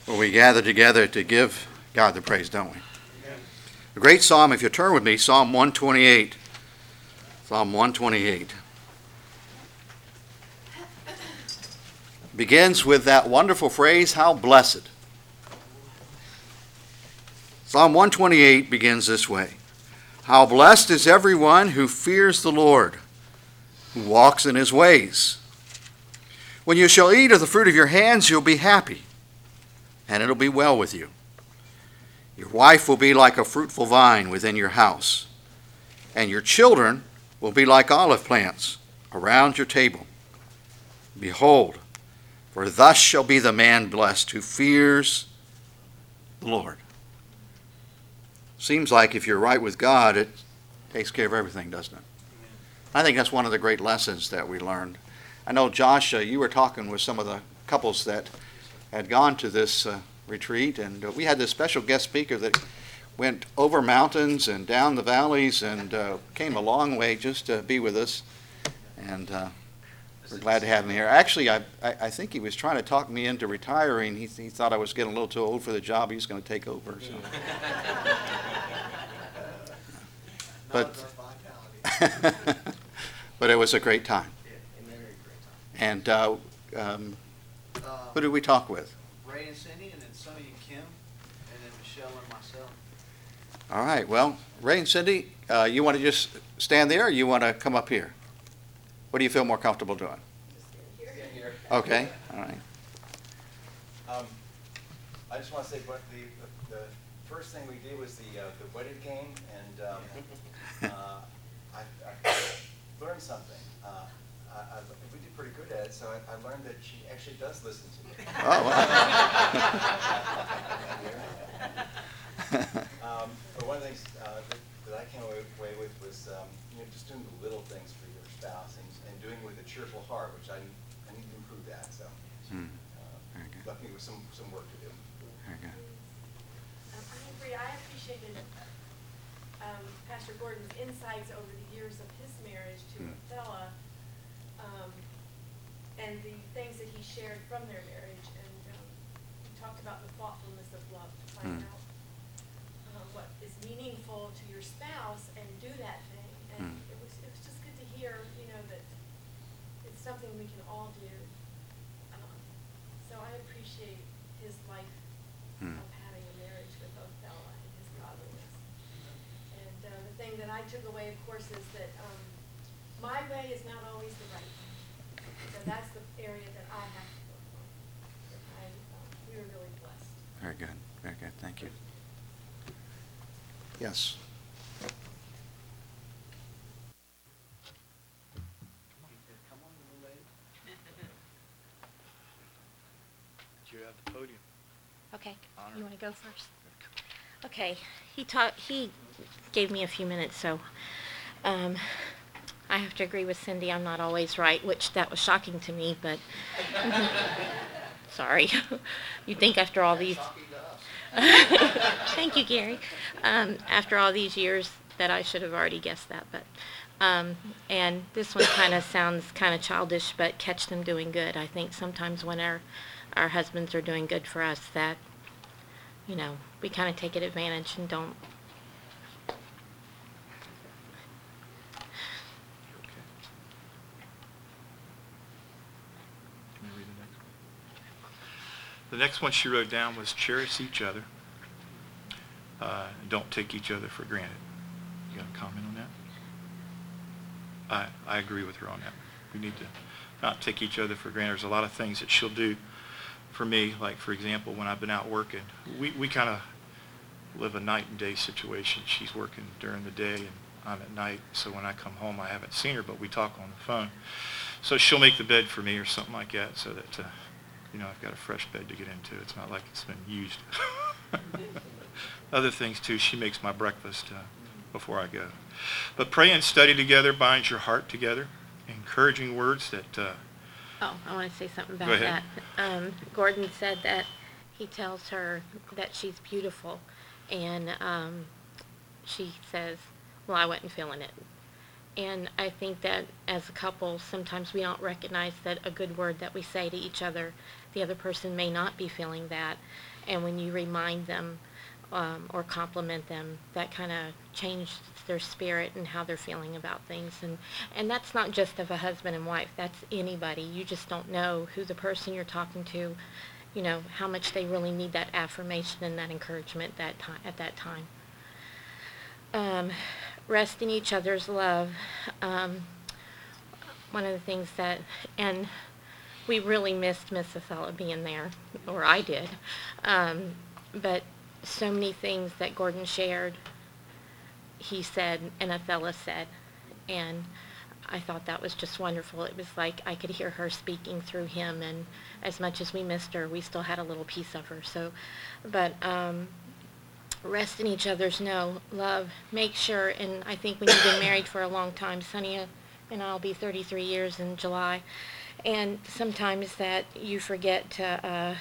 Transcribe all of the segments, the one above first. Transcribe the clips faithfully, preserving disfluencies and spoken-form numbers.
where we gather together to give God the praise, don't we? A great psalm, if you turn with me, Psalm one twenty-eight. Psalm one twenty-eight. Begins with that wonderful phrase, how blessed. Psalm one twenty-eight begins this way. How blessed is everyone who fears the Lord, who walks in his ways. When you shall eat of the fruit of your hands, you'll be happy, and it'll be well with you. Your wife will be like a fruitful vine within your house, and your children will be like olive plants around your table. Behold, for thus shall be the man blessed who fears the Lord. Seems like if you're right with God, it takes care of everything, doesn't it? I think that's one of the great lessons that we learned. I know, Josh, uh, you were talking with some of the couples that had gone to this uh, retreat, and uh, we had this special guest speaker that went over mountains and down the valleys and uh, came a long way just to be with us. And uh, we're glad to have him here. Actually, I, I, I think he was trying to talk me into retiring. He, he thought I was getting a little too old for the job. He was going to take over. So. But, but it was a great time. And uh, um, who did we talk with? Ray and Cindy, and then Sonny and Kim, and then Michelle and myself. All right. Well, Ray and Cindy, uh, you want to just stand there, or you want to come up here? What do you feel more comfortable doing? Just stand here. Okay. All right. Um, I just want to say, what the, the the first thing we did was the uh, the wedded game, and um, uh, I, I learned something. Uh, I, I, we did pretty good at it, so I, I learned that she actually does listen to me. Oh, wow. um, but one of the things uh, that, that I came away with was um, you know, just doing the little things for your spouse and, and doing it with a cheerful heart, which I, I need to improve that. So Hmm. uh, Very good. left me with some, some work to do. Very good. Um, I agree. I appreciated um, Pastor Gordon's insights over the years of his marriage to Hmm. Othello, um, and the things that he shared from their marriage. And um, he talked about the thoughtfulness of love to find Hmm. out um, what is meaningful to your spouse and do that thing. And Hmm. it was it was just good to hear, you know, that it's something we can all do. Um, so I appreciate his life Hmm. of having a marriage with Othello and his godliness. And uh, the thing that I took away, of course, is that um, my way is not always the right way. So that's the area that I have to work on. And I, um, we were really blessed. Very good. Very good. Thank you. Yes. Come on, little lady. You're at the podium. Okay, Honor. you want to go first? Okay, he taught, he gave me a few minutes, so um, I have to agree with Cindy. I'm not always right, which that was shocking to me, but sorry. You'd think after all these, thank you, Gary. Um, after all these years that I should have already guessed that, but um, and this one kind of sounds kind of childish, but catch them doing good. I think sometimes when our our husbands are doing good for us, that you know, we kind of take it advantage and don't. Okay. Can I read the next one? The next one she wrote down was cherish each other. Uh, don't take each other for granted. You got a comment on that? I, I agree with her on that. We need to not take each other for granted. There's a lot of things that she'll do for me, like for example, when I've been out working, we, we kind of live a night and day situation. She's working during the day and I'm at night, so when I come home I haven't seen her, but we talk on the phone. So she'll make the bed for me or something like that so that, uh, you know, I've got a fresh bed to get into. It's not like it's been used. Other things too, she makes my breakfast uh, before I go. But pray and study together binds your heart together. Encouraging words that uh, Oh, I want to say something Go about ahead. that. Um, Gordon said that he tells her that she's beautiful, and um, she says, well, I wasn't feeling it. And I think that as a couple, sometimes we don't recognize that a good word that we say to each other the other person may not be feeling that. And when you remind them um, or compliment them, that kind of changes their spirit and how they're feeling about things. And, and that's not just of a husband and wife. That's anybody. You just don't know who the person you're talking to, you know, how much they really need that affirmation and that encouragement that time, at that time. Um, rest in each other's love. Um, one of the things that, and we really missed Miss Othello being there, or I did. Um, but so many things that Gordon shared, he said, and Othello said. And I thought that was just wonderful. It was like I could hear her speaking through him, and as much as we missed her, we still had a little piece of her. So, but um, rest in each other's no love. Make sure, and I think when you've been married for a long time, Sonny and I'll be thirty-three years in July, and sometimes that you forget to uh,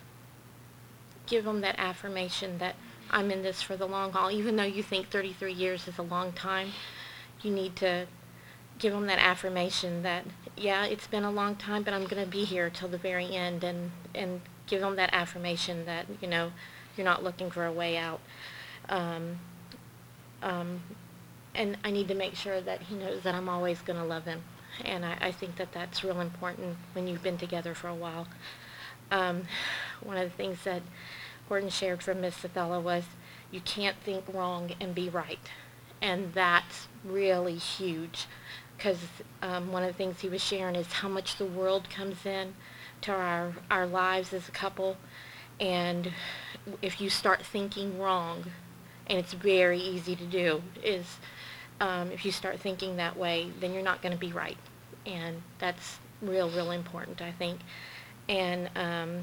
give them that affirmation that I'm in this for the long haul. Even though you think thirty-three years is a long time, you need to give them that affirmation that, yeah, it's been a long time, but I'm going to be here till the very end, and, and give them that affirmation that, you know, you're not looking for a way out. Um, um, and I need to make sure that he knows that I'm always going to love him. And I, I think that that's real important when you've been together for a while. Um, one of the things that Gordon shared from Miss Othello was, you can't think wrong and be right. And that's really huge, because um, one of the things he was sharing is how much the world comes in to our, our lives as a couple. And if you start thinking wrong, and it's very easy to do, is um, if you start thinking that way, then you're not going to be right. And that's real, real important, I think. And um,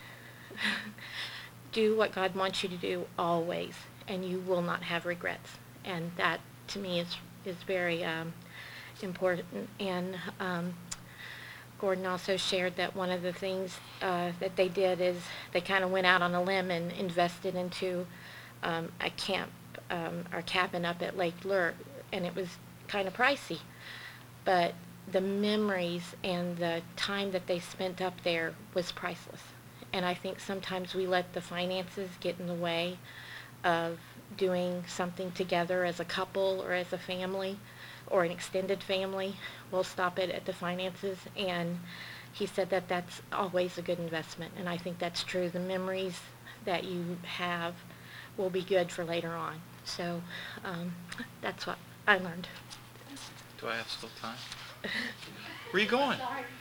do what God wants you to do always, and you will not have regrets. And that, to me, is, is very um, important. And um, Gordon also shared that one of the things uh, that they did is they kind of went out on a limb and invested into um, a camp um, or cabin up at Lake Lure, and it was kind of pricey. But the memories and the time that they spent up there was priceless. And I think sometimes we let the finances get in the way of doing something together as a couple or as a family or an extended family. We'll stop it at the finances, and he said that that's always a good investment, and I think that's true. The memories that you have will be good for later on. So um, that's what I learned. Do I have still time? Where are you going?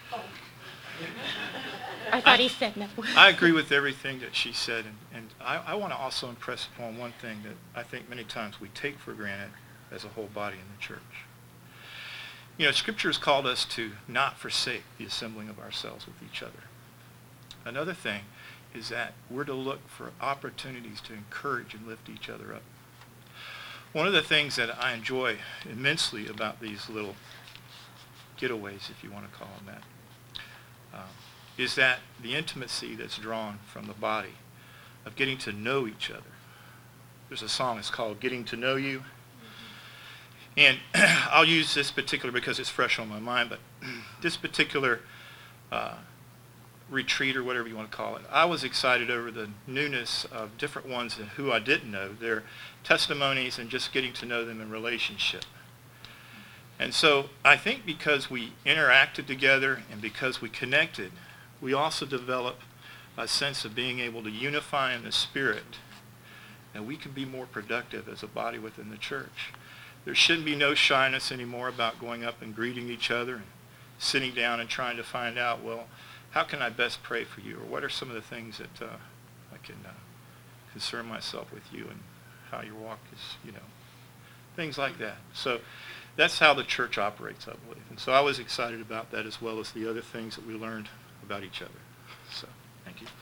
I thought he said no. I agree with everything that she said, and, and I, I want to also impress upon one thing that I think many times we take for granted as a whole body in the church. You know, Scripture has called us to not forsake the assembling of ourselves with each other. Another thing is that we're to look for opportunities to encourage and lift each other up. One of the things that I enjoy immensely about these little getaways, if you want to call them that, um, is that the intimacy that's drawn from the body of getting to know each other. There's a song, it's called Getting to Know You. And I'll use this particular because it's fresh on my mind, but this particular uh, retreat or whatever you want to call it, I was excited over the newness of different ones and who I didn't know, their testimonies and just getting to know them in relationship. And so I think because we interacted together and because we connected, we also develop a sense of being able to unify in the Spirit, and we can be more productive as a body within the church. There shouldn't be no shyness anymore about going up and greeting each other and sitting down and trying to find out, well, how can I best pray for you? Or what are some of the things that uh, I can uh, concern myself with you and how your walk is, you know, things like that. So that's how the church operates, I believe. And so I was excited about that as well as the other things that we learned about each other. So thank you.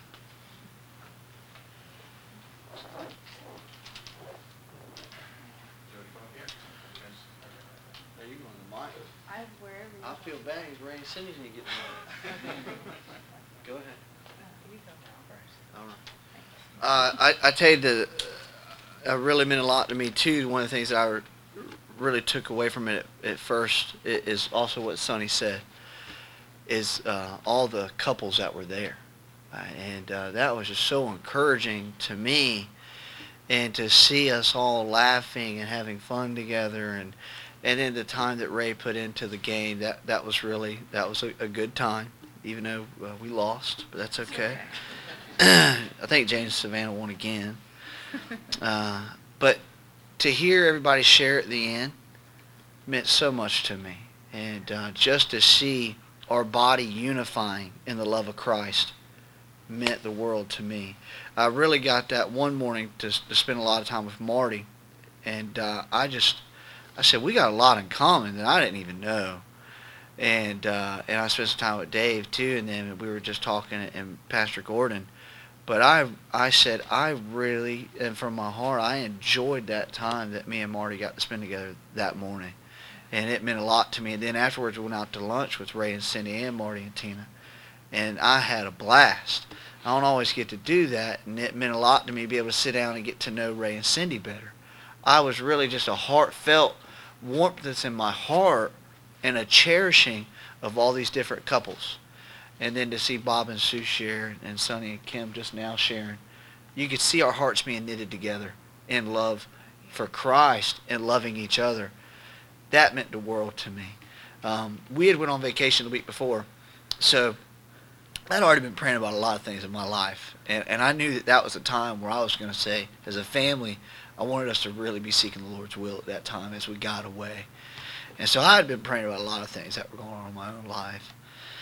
Are you going to mine? I wherever you I feel bad, he's ready, Cindy's gonna get mine. Go ahead. you go now first. All right. Uh, I, I tell you, the, uh, it really meant a lot to me too. One of the things that I re- really took away from it at, at first i- is also what Sonny said, is uh, all the couples that were there. Uh, and uh, that was just so encouraging to me, and to see us all laughing and having fun together, and and then the time that Ray put into the game, that that was really that was a, a good time, even though uh, we lost, but that's okay. I think James Savannah won again. Uh, but to hear everybody share at the end meant so much to me. And uh, just to see our body unifying in the love of Christ meant the world to me. I really got that one morning to, to spend a lot of time with Marty. And uh, I just, I said, we got a lot in common that I didn't even know. And uh, and I spent some time with Dave too, and then we were just talking, and Pastor Gordon. But I I said, I really, and from my heart, I enjoyed that time that me and Marty got to spend together that morning. And it meant a lot to me. And then afterwards we went out to lunch with Ray and Cindy and Marty and Tina. And I had a blast. I don't always get to do that, and it meant a lot to me to be able to sit down and get to know Ray and Cindy better. I was really just a heartfelt warmth that's in my heart and a cherishing of all these different couples. And then to see Bob and Sue share, and Sonny and Kim just now sharing, you could see our hearts being knitted together in love for Christ and loving each other. That meant the world to me. Um, we had went on vacation the week before, so I'd already been praying about a lot of things in my life, and, and I knew that that was a time where I was going to say, as a family, I wanted us to really be seeking the Lord's will at that time as we got away. And so I had been praying about a lot of things that were going on in my own life.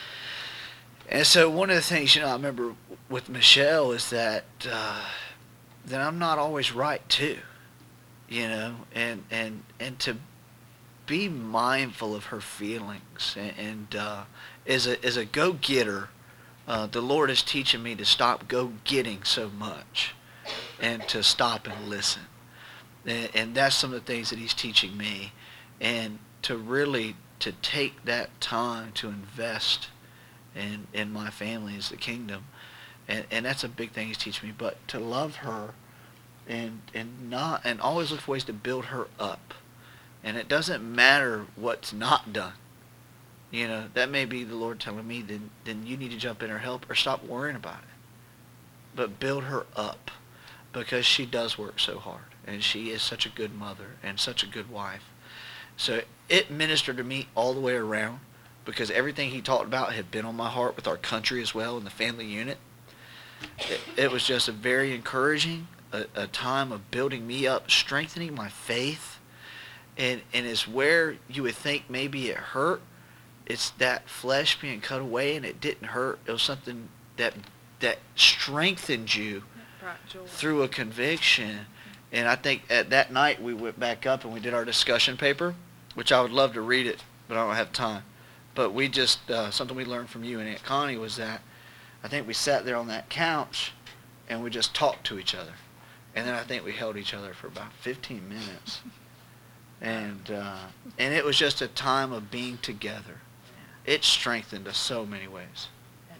And so one of the things, you know, I remember with Michelle is that uh, that I'm not always right too, you know, and and and to be mindful of her feelings, and, and uh, as a as a go-getter, uh, the Lord is teaching me to stop go-getting so much, and to stop and listen, and, and that's some of the things that He's teaching me, and to really to take that time to invest in in my family as the kingdom, and and that's a big thing He's teaching me. But to love her, and and not and always look for ways to build her up. And it doesn't matter what's not done. You know, that may be the Lord telling me, then then you need to jump in or help, or stop worrying about it. But build her up, because she does work so hard, and she is such a good mother and such a good wife. So it ministered to me all the way around, because everything he talked about had been on my heart with our country as well, and the family unit. It, it was just a very encouraging, a, a time of building me up, strengthening my faith. And and it's where you would think maybe it hurt. It's that flesh being cut away, and it didn't hurt. It was something that that strengthened you through a conviction. And I think at that night we went back up and we did our discussion paper, which I would love to read it, but I don't have time. But we just, uh, something we learned from you and Aunt Connie was that I think we sat there on that couch and we just talked to each other. And then I think we held each other for about fifteen minutes. And uh, and it was just a time of being together. It strengthened us so many ways.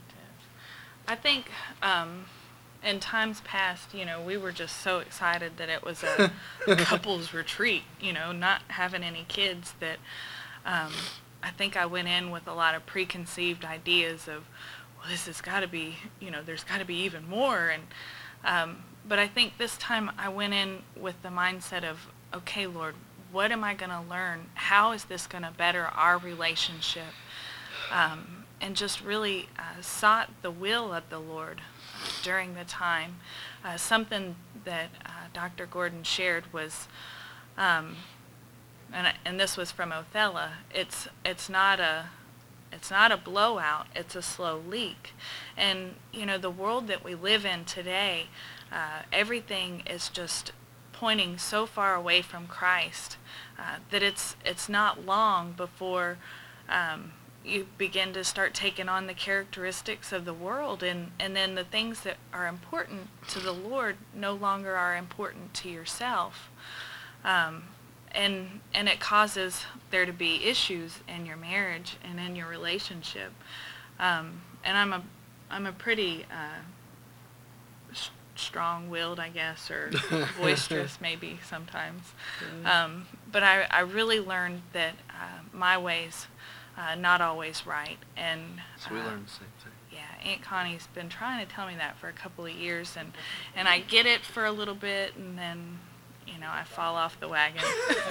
I think um, in times past, you know, we were just so excited that it was a couples retreat, you know, not having any kids, that um, I think I went in with a lot of preconceived ideas of, well, this has got to be, you know, there's got to be even more. And um, but I think this time I went in with the mindset of, okay, Lord, what am I going to learn? How is this going to better our relationship? Um, and just really uh, sought the will of the Lord uh, during the time. Uh, something that uh, Doctor Gordon shared was, um, and and this was from Othello. It's it's not a it's not a blowout. It's a slow leak. And you know, the world that we live in today, uh, everything is just pointing so far away from Christ uh, that it's it's not long before um, you begin to start taking on the characteristics of the world, and, and then the things that are important to the Lord no longer are important to yourself. Um, and and it causes there to be issues in your marriage and in your relationship. Um, and I'm a I'm a pretty uh, strong-willed, I guess, or boisterous maybe sometimes. Um, but I, I really learned that uh, my ways uh, not always right, and So we uh, learned the same thing. yeah, Yeah, Aunt Connie's been trying to tell me that for a couple of years, and and I get it for a little bit, and then, you know, I fall off the wagon.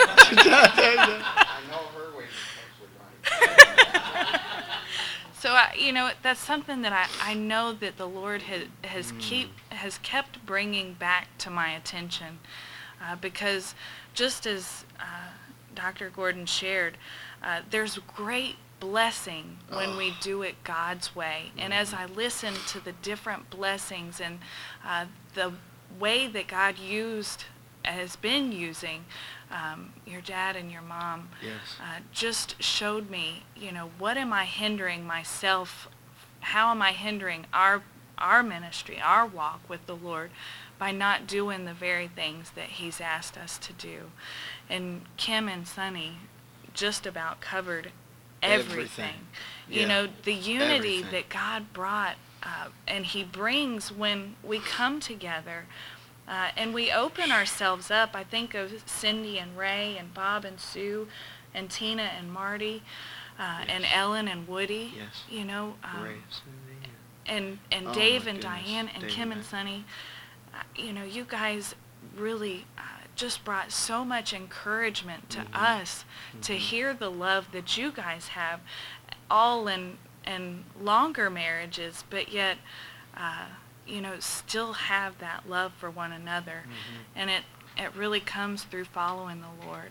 I know her way is actually right. So I, you know, that's something that I, I know that the Lord has has Mm. keep has kept bringing back to my attention, uh, because just as uh, Doctor Gordon shared, uh, there's great blessing when we do it God's way. And as I listen to the different blessings and uh, the way that God used has been using um, your dad and your mom, Yes. uh, just showed me, you know, what am I hindering myself? How am I hindering our our ministry, our walk with the Lord, by not doing the very things that He's asked us to do? And Kim and Sonny just about covered everything. Everything. You Yeah. know, the unity Everything. that God brought uh, and He brings when we come together. Uh, and we open ourselves up. I think of Cindy and Ray and Bob and Sue and Tina and Marty uh, and Yes. Ellen and Woody. Yes. You know, um, Great. Cindy. and and Oh, Dave my and goodness. Diane and Dave Kim and and Sonny. Uh, you know, you guys really uh, just brought so much encouragement to Mhm. us to Mhm. hear the love that you guys have, all in in longer marriages, but yet. Uh, you know, still have that love for one another. Mhm. And it, it really comes through following the Lord.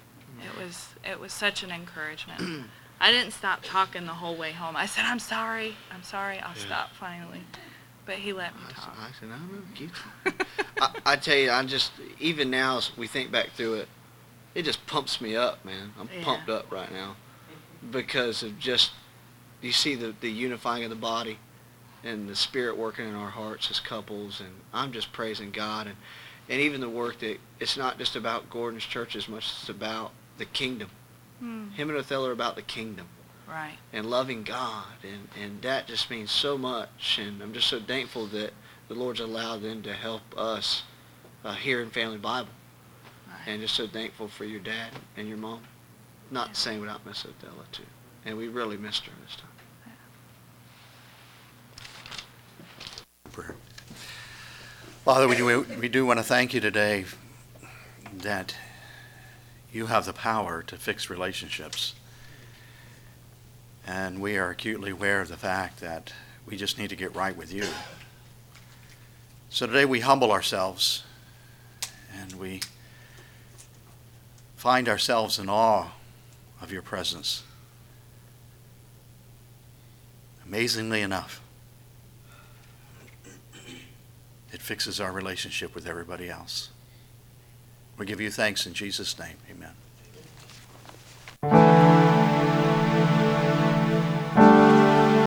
It was it was such an encouragement. I didn't stop talking the whole way home. I said, I'm sorry, I'm sorry, I'll Yeah. stop finally. But he let me I, s- talk. I said, I don't know, keep talking. I, I tell you, I just, even now as we think back through it, it just pumps me up, man. I'm Yeah. pumped up right now because of just, you see the, the unifying of the body and the Spirit working in our hearts as couples, and I'm just praising God, and, and even the work that, it's not just about Gordon's church as much as it's about the kingdom. Hmm. Him and Othello are about the kingdom Right. and loving God, and, and that just means so much, and I'm just so thankful that the Lord's allowed them to help us uh, here in Family Bible, Right. and just so thankful for your dad and your mom. Not Yeah. the same without Miss Othello too, and we really missed her this time. Prayer. Father, we do, we do want to thank you today that you have the power to fix relationships. And we are acutely aware of the fact that we just need to get right with you. So today we humble ourselves and we find ourselves in awe of your presence. Amazingly enough, it fixes our relationship with everybody else. We give you thanks in Jesus' name. Amen.